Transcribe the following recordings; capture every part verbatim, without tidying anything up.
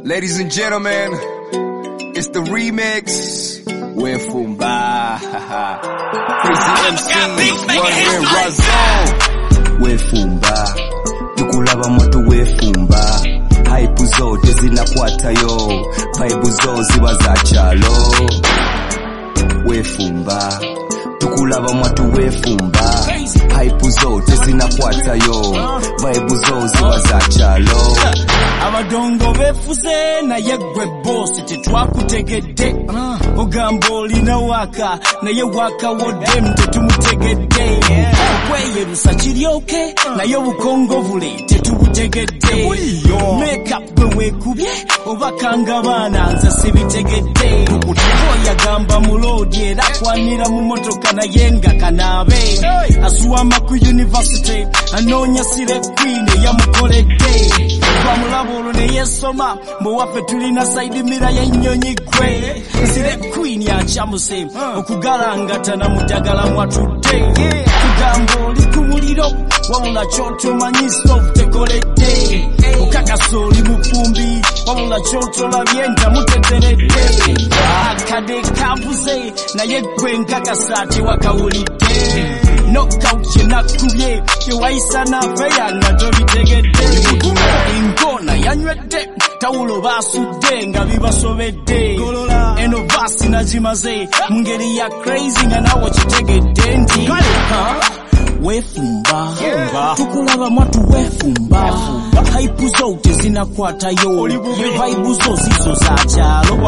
Ladies and gentlemen, it's the remix with Fumba. Crazy M C, One Razzo. We Fumba, tukulaba moto we Fumba. Hype zote zinakwata yo, vibe zo ziba za chalo. We Fumba, tukulaba moto we Fumba. Hype zote zinakwata yo, vibe zo ziba za chalo. Abadongo befuze na yegwe boss tetwakutegedde ogambo olina waka naye waka wodem tetumutegedde okweyerusa kiryoke naye bukongovule tetubutegedde makeup bwe wekubye obakanga baana nze sibitegedde oyagamba mulodi era kwanira mu motoka naye nga kanaabe asuwama ku university anoonya sire queen eyamukoledde bamulabulu ne yesoma mbuwaffe tulina side mira y'ennyonyi gwe sire queen yakyamuse okugalangata na mudagala mwatudde kugamba oli ku muliro wabula kyotomanyi stove tekoledde okakasa oli mufumbi wabula kyotolabye ntamuteteredde akade kavuze naye gwe nkakasa tewakawulidde knockout yenakubye yewayisa nafe yanga tobitegedde ingona yanywedde tawulo basudde nga bibasobedde eno vasi nagimaze mu ngeri ya crazy nga nawe kitegedde nti wefumba tukulaba mwatu wefumba hype zote zinakwatayo vibe zo zizo za chalo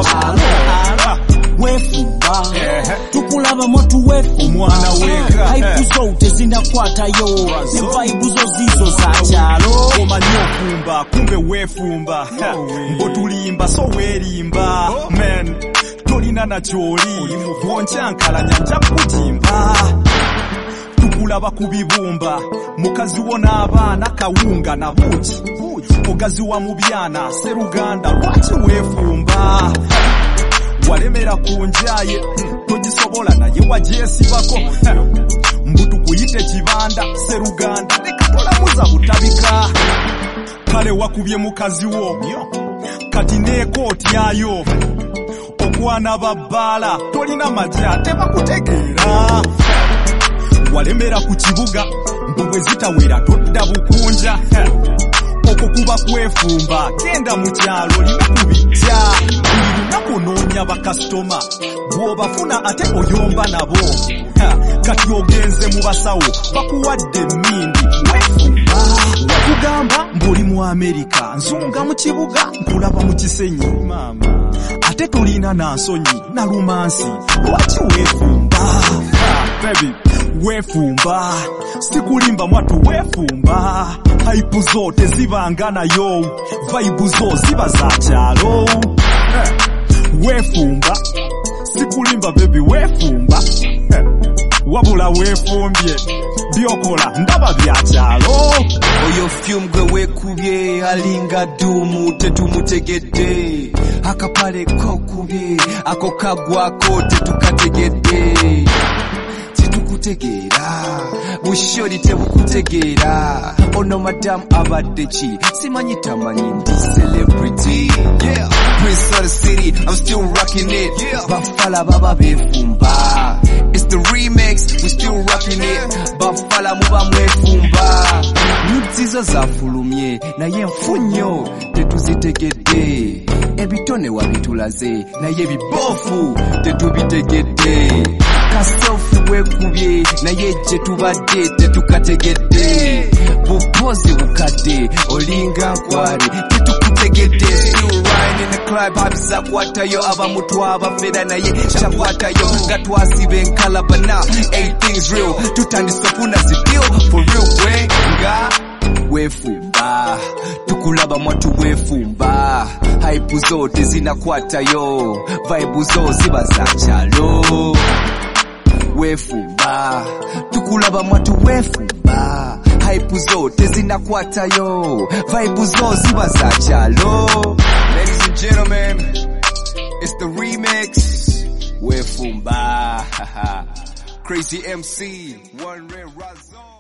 wefumba tukulaba mwatu wefumba hype zote zinakwatayo vibe zo zizo za chalo omanyo kumba kumbe wefumba mbotulimba so werimba man tolina na choli bwonchankalanya nja kutimba tukulaba kubibumba mukazi wona abaana kawunga na buki mugazi wa mubyana seruganda lwaki wefumba walemera kunjaye togisobola naye wajesibako mbutu kuyite kibanda seruganda nekatolamuza butabika kale wakubye mukazi wo kati nekootyayo okwana babbala tolina majja tebakutegeera walemera ku kibuga mbwe zitawera todda bukunja okwo kuba kwefumba genda mu kyalo linakubijja buli lunaku noonya bakasitoma bw'obafuna ate oyomba nabo kati ogenze mu basawo bakuwadde emmindi wefumba wakugamba mbuli mu Amerika nzunga mu kibuga nkulaba mu kisenyi ate tolina na nsonyi na lumansi lwaki wefumba baby wefumba sikulimba mwatu wefumba hype zote zibangana yo vibe zo ziba za chalo wefumba sikulimba baby wefumba wabula wefumbye byokola ndaba bya chalo oyo fume gwe wekubye alinga dumu tetumutegedde akapale kokubye ako kagwako tetukategedde kutegeera bushori tebukutegeera ono madam abadde ki simanyi tamanyi ndi celebrity yeah Prince of the city I'm still rocking it yeah bafala baba befumba it's the remix we still rocking it bafala muba mwefumba nzizo zafulumye naye mfunyo tetuzitegedde ebitone wabitulaze naye bibofu tetubitegedde kasofu wekubye naye je tubadde tetukategedde bupozi bukadde olinga nkwari tetukutegedde still riding in the club habisa kwatayo abamutwa abafera naye chakwatayo nga twasibe nkalabana everything's real tutandise funa zideal for real way nga wefumba tukulaba mwatu wefumba hype zote zinakwatayo vibe zo ziba za chalo wefumba tukulaba mwatu wefumba hype zote zinakwatayo vibe zo ziba za chalo. Ladies and gentlemen, it's the remix with Fumba. Crazy M C, One Razzo.